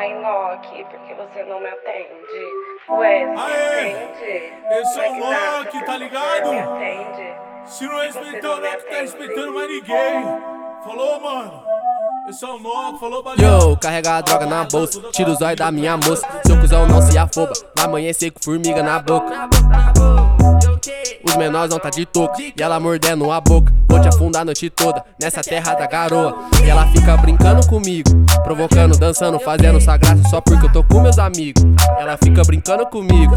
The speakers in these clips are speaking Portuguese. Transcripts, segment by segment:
Loki, porque você não me atende. Ué, você me atende? Esse é o Loki, tá ligado? Me atende? Se não respeitar o Loki, tá respeitando mais ninguém. Falou, mano? Esse é o Loki, falou, valeu. Yo, carrega a droga na bolsa, tira o zóio da minha moça. Seu cuzão não se afoba, vai amanhecer com formiga na boca. Os menores não tá de touca, e ela mordendo a boca. Vou te afundar a noite toda, nessa terra da garoa. E ela fica brincando comigo, provocando, dançando, fazendo essa graça só porque eu tô com meus amigos. Ela fica brincando comigo,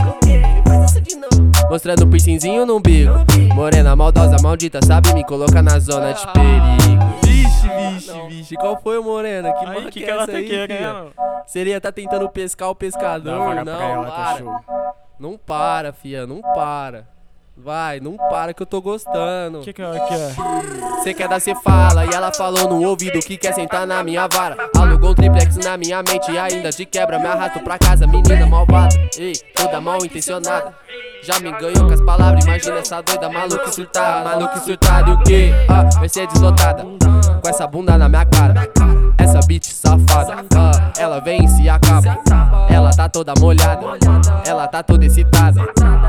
mostrando um piercingzinho no umbigo. Morena maldosa, maldita, sabe me coloca na zona de perigo. Vixe, qual foi, Morena? Que Aí, marca que é ela essa tá aí, querendo? filha? Seria tá tentando pescar o pescador, não, para. Não para, fia, não para. Vai, não para que eu tô gostando. Que ela quer? Cê quer dar, cê fala. E ela falou no ouvido que quer sentar na minha vara. Alugou um triplex na minha mente e ainda de quebra me arrasto pra casa, menina malvada. Ei, toda mal intencionada. Já me ganhou com as palavras, imagina essa doida maluca e surtada. E o que? Mercedes lotada, com essa bunda na minha cara. Essa bitch safada, ela vem e se acaba. Ela tá toda molhada, ela tá toda excitada.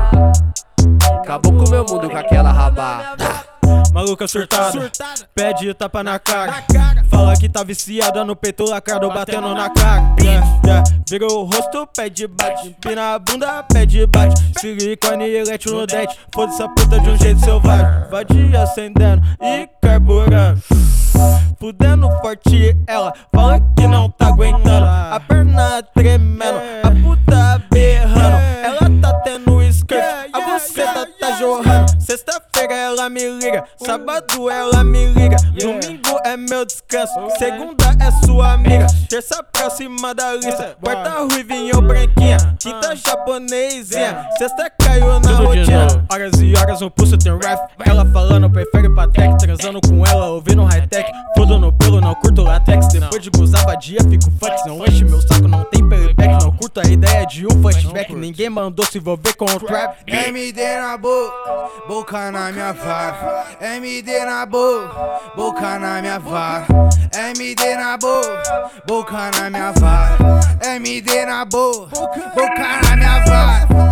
Acabou com o meu mundo com aquela rabada. Maluca surtada, pede tapa na cara. Fala que tá viciada no peito lacrado, batendo na cara. Vira o rosto, pede bate. Empina a bunda, pede bate. Silicone e elete no dente. Foda essa puta de um jeito selvagem. Vai de acendendo e carburando. Fudendo forte, ela fala que não tá aguentando. A perna tremendo, a puta berrando. Ela tá tendo skirt, a buceta tá jorrando. Sexta-feira ela me liga, sábado ela me liga. Domingo é meu descanso, segunda é sua amiga. Terça pra cima da lista, quarta ruivinha ou branquinha. Quinta japonesinha, sexta caiu na rotina. Horas e horas no pulso tem ref. Ela falando prefere Patek, transando com ela ouvindo high-tech. Fodo no pelo, não curto latex. Depois de gozar vadia, fico flex. Não enche meu saco, não tem playback. Não curto a ideia de um flashback. Ninguém mandou se envolver com o trap. MD na boca, boca na minha vara. MD na boca, boca na minha vara. MD na boca, boca na minha vara. MD na boca, boca na minha vara.